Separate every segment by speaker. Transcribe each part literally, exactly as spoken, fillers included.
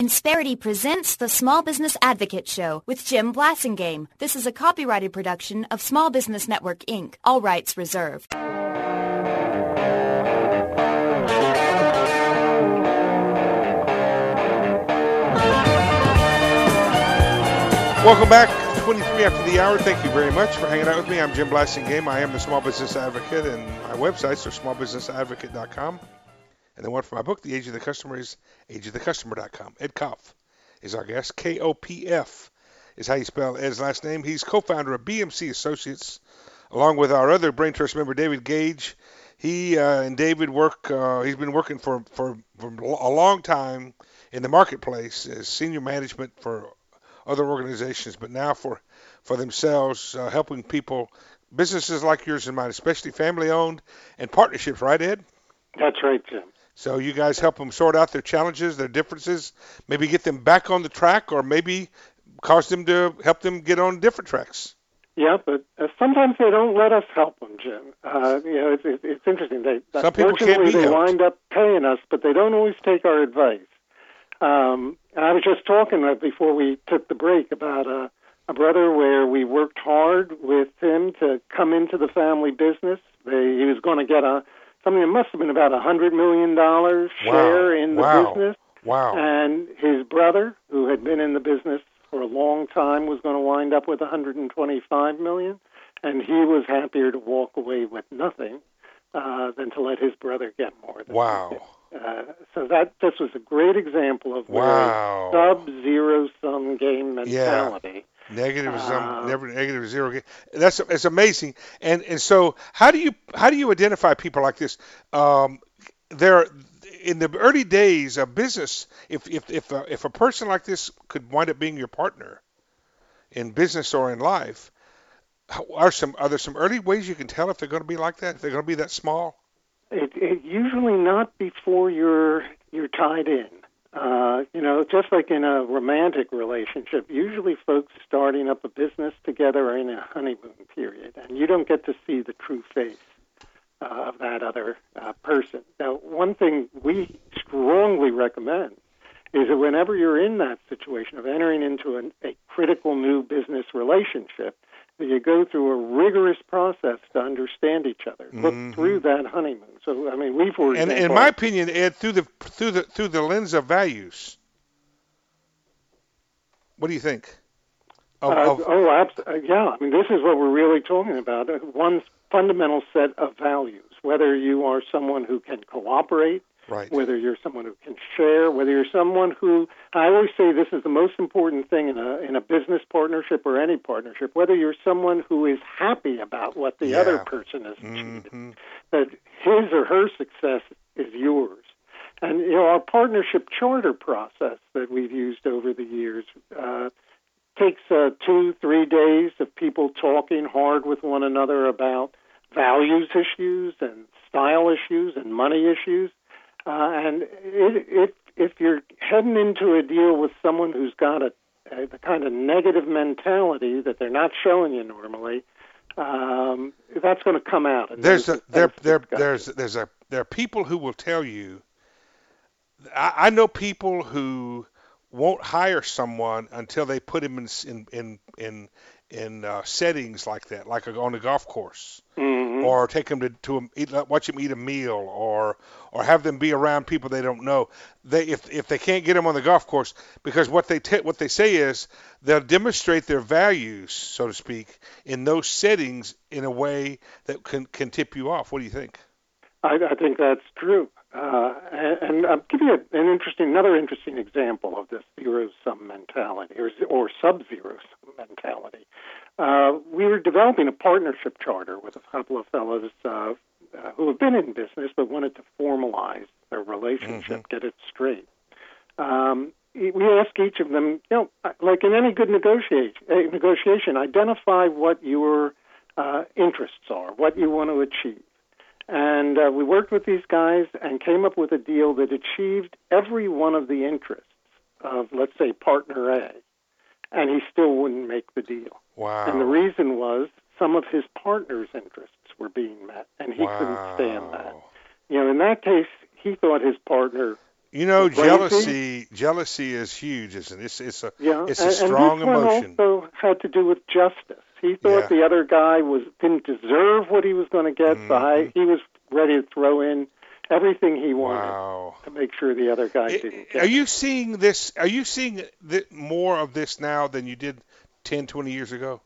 Speaker 1: Insperity presents the Small Business Advocate Show with Jim Blasingame. This is a copyrighted production of Small Business Network, Incorporated. All rights reserved.
Speaker 2: Welcome back. twenty-three after the hour. Thank you very much for hanging out with me. I'm Jim Blasingame. I am the Small Business Advocate, and my websites are small business advocate dot com. And the one for my book, The Age of the Customer, is age of the customer dot com. Ed Kopf is our guest. K O P F is how you spell Ed's last name. He's co-founder of B M C Associates, along with our other Brain Trust member, David Gage. He uh, and David work, uh, he's been working for, for, for a long time in the marketplace as senior management for other organizations, but now for, for themselves, uh, helping people, businesses like yours and mine, especially family-owned and partnerships, right, Ed?
Speaker 3: That's right, Jim.
Speaker 2: So you guys help them sort out their challenges, their differences, maybe get them back on the track, or maybe cause them to help them get on different tracks.
Speaker 3: Yeah, but uh, sometimes they don't let us help them, Jim. Uh, you know, it's, it's, it's interesting. They,
Speaker 2: Some people can't be
Speaker 3: they
Speaker 2: helped.
Speaker 3: wind up paying us, but they don't always take our advice. Um, and I was just talking uh, before we took the break about uh, a brother where we worked hard with him to come into the family business. They, he was going to get a something that must have been about a hundred million dollars share
Speaker 2: wow.
Speaker 3: in the
Speaker 2: wow.
Speaker 3: business.
Speaker 2: Wow!
Speaker 3: And his brother, who had been in the business for a long time, was going to wind up with one hundred twenty-five million dollars, and he was happier to walk away with nothing uh, than to let his brother get more. Than
Speaker 2: wow!
Speaker 3: He did. Uh, so that this was a great example of
Speaker 2: wow.
Speaker 3: where a sub-zero sum game mentality.
Speaker 2: Yeah. Negative sum,
Speaker 3: Uh,
Speaker 2: never negative zero. Game. That's it's amazing. And and so how do you how do you identify people like this? Um, there in the early days of business, if if if a, if a person like this could wind up being your partner in business or in life, are some are there some early ways you can tell if they're going to be like that? If they're going to be that small?
Speaker 3: It, it usually not before you're you're tied in. Uh, you know, just like in a romantic relationship, usually folks starting up a business together are in a honeymoon period, and you don't get to see the true face uh, of that other uh, person. Now, one thing we strongly recommend is that whenever you're in that situation of entering into an, a critical new business relationship, that you go through a rigorous process to understand each other. Look
Speaker 2: Mm-hmm.
Speaker 3: through that honeymoon. So, I mean, we've for
Speaker 2: And
Speaker 3: example,
Speaker 2: in my opinion, Ed, through the through the through the lens of values. What do you think? Of,
Speaker 3: uh,
Speaker 2: of,
Speaker 3: oh, abs- uh, yeah. I mean, this is what we're really talking about. Uh, one fundamental set of values. Whether you are someone who can cooperate,
Speaker 2: right.
Speaker 3: whether you're someone who can share, whether you're someone who, I always say this is the most important thing in a in a business partnership or any partnership, whether you're someone who is happy about what the
Speaker 2: Yeah.
Speaker 3: other person has achieved,
Speaker 2: Mm-hmm.
Speaker 3: that his or her success is yours. And, you know, our partnership charter process that we've used over the years uh, takes uh, two, three days of people talking hard with one another about values issues and style issues and money issues. Uh, and it, it, if you're heading into a deal with someone who's got a, a the kind of negative mentality that they're not showing you normally, um, that's going to come out. And
Speaker 2: There's a, there there
Speaker 3: discussion.
Speaker 2: there's there's a there are people who will tell you. I, I know people who won't hire someone until they put him in in in in, in uh, settings like that, like on a golf course.
Speaker 3: Mm-hmm.
Speaker 2: Or take them to, to a, eat, watch them eat a meal, or or have them be around people they don't know. They if if they can't get them on the golf course, because what they t- what they say is they'll demonstrate their values, so to speak, in those settings in a way that can can tip you off. What do you think?
Speaker 3: I, I think that's true, uh, and, and I'll give you a, an interesting, another interesting example of this zero-sum mentality or, or sub-zero sum mentality. Uh, we were developing a partnership charter with a couple of fellows uh, uh, who have been in business but wanted to formalize their relationship,
Speaker 2: Mm-hmm.
Speaker 3: get it straight. Um, we ask each of them, you know, like in any good negotiation, negotiation, identify what your uh, interests are, what you want to achieve. And uh, we worked with these guys and came up with a deal that achieved every one of the interests of, let's say, partner A, and he still wouldn't make the deal.
Speaker 2: Wow.
Speaker 3: And the reason was some of his partner's interests were being met, and he
Speaker 2: wow.
Speaker 3: couldn't stand that. You know, in that case, he thought his partner
Speaker 2: You know,
Speaker 3: crazy.
Speaker 2: jealousy jealousy is huge, isn't it? It's, it's a,
Speaker 3: Yeah,
Speaker 2: it's a
Speaker 3: and,
Speaker 2: strong
Speaker 3: and this
Speaker 2: emotion.
Speaker 3: one also had to do with justice. He thought
Speaker 2: Yeah.
Speaker 3: the other guy was didn't deserve what he was going to get,
Speaker 2: Mhm.
Speaker 3: so I, he was ready to throw in everything he wanted
Speaker 2: Wow.
Speaker 3: to make sure the other guy
Speaker 2: I-
Speaker 3: didn't get
Speaker 2: Are
Speaker 3: it.
Speaker 2: you seeing this? Are you seeing th- more of this now than you did ten, twenty years ago?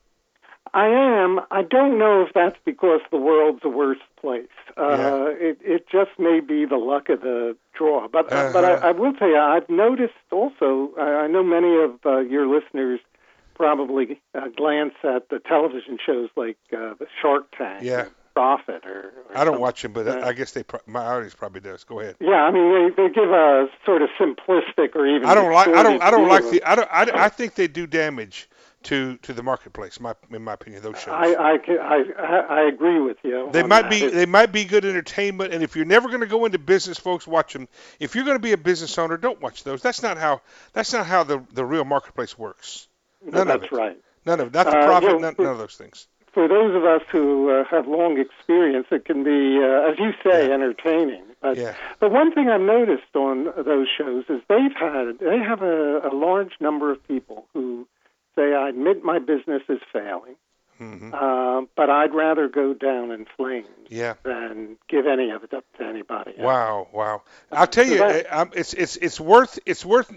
Speaker 3: I am. I don't know if that's because the world's a worse place. Uh,
Speaker 2: Yeah.
Speaker 3: it, it just may be the luck of the draw. But uh, but
Speaker 2: Uh-huh.
Speaker 3: I, I will tell you, I've noticed also. I I know many of uh, your listeners probably uh, glance at the television shows like uh, the Shark Tank,
Speaker 2: Yeah.
Speaker 3: or Profit, or, or
Speaker 2: I don't
Speaker 3: something.
Speaker 2: watch them, but
Speaker 3: Uh,
Speaker 2: I guess they pro- my audience probably does. Go ahead.
Speaker 3: Yeah, I mean they, they give a sort of simplistic or even
Speaker 2: I don't like. I don't.
Speaker 3: distorted
Speaker 2: I don't
Speaker 3: view
Speaker 2: like
Speaker 3: of-
Speaker 2: the. I don't. I, I think they do damage to to the marketplace. My in my opinion, those shows.
Speaker 3: I, I, ca- I, I I agree with you.
Speaker 2: They
Speaker 3: on
Speaker 2: might
Speaker 3: that.
Speaker 2: be
Speaker 3: It-
Speaker 2: they might be good entertainment, and if you're never going to go into business, folks, watch them. If you're going to be a business owner, don't watch those. That's not how that's not how the the real marketplace works. None
Speaker 3: that's
Speaker 2: of it.
Speaker 3: right.
Speaker 2: None of it. Not the
Speaker 3: Uh,
Speaker 2: profit.
Speaker 3: you know,
Speaker 2: none, none of those things.
Speaker 3: For those of us who uh, have long experience, it can be, uh, as you say,
Speaker 2: Yeah.
Speaker 3: entertaining. But,
Speaker 2: Yeah.
Speaker 3: but one thing I've noticed on those shows is they've had they have a, a large number of people who say, "I admit my business is failing,
Speaker 2: hmm
Speaker 3: uh, but I'd rather go down in flames
Speaker 2: Yeah.
Speaker 3: than give any of it up to anybody else."
Speaker 2: Wow. Wow. I'll tell
Speaker 3: So
Speaker 2: you,
Speaker 3: that-
Speaker 2: uh, um, it's it's it's worth it's worth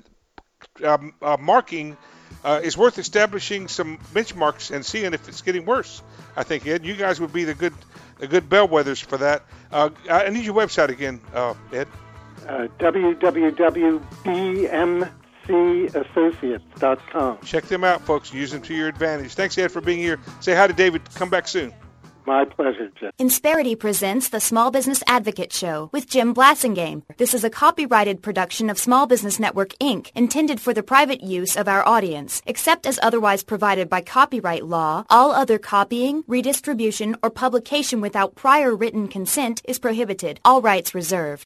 Speaker 2: um, uh, marking. Uh, it's worth establishing some benchmarks and seeing if it's getting worse. I think, Ed, you guys would be the good the good bellwethers for that. Uh, I need your website again, uh, Ed.
Speaker 3: Uh, w w w dot b m c associates dot com.
Speaker 2: Check them out, folks. Use them to your advantage. Thanks, Ed, for being here. Say hi to David. Come back soon.
Speaker 3: My pleasure, Jeff.
Speaker 1: Insperity presents the Small Business Advocate Show with Jim Blassingame. This is a copyrighted production of Small Business Network, Incorporated, intended for the private use of our audience. Except as otherwise provided by copyright law, all other copying, redistribution, or publication without prior written consent is prohibited. All rights reserved.